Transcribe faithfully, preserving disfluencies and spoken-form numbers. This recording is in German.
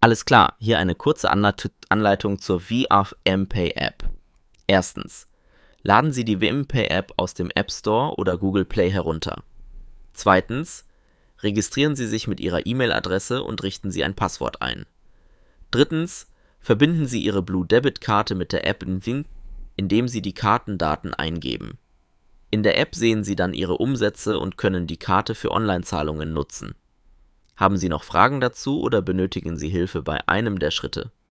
Alles klar, hier eine kurze Anleit- Anleitung zur V R M Pay App. Erstens. Laden Sie die V M Pay App aus dem App Store oder Google Play herunter. Zweitens. Registrieren Sie sich mit Ihrer E-Mail-Adresse und richten Sie ein Passwort ein. Drittens. Verbinden Sie Ihre Blue Debit-Karte mit der App, indem Sie die Kartendaten eingeben. In der App sehen Sie dann Ihre Umsätze und können die Karte für Online-Zahlungen nutzen. Haben Sie noch Fragen dazu oder benötigen Sie Hilfe bei einem der Schritte?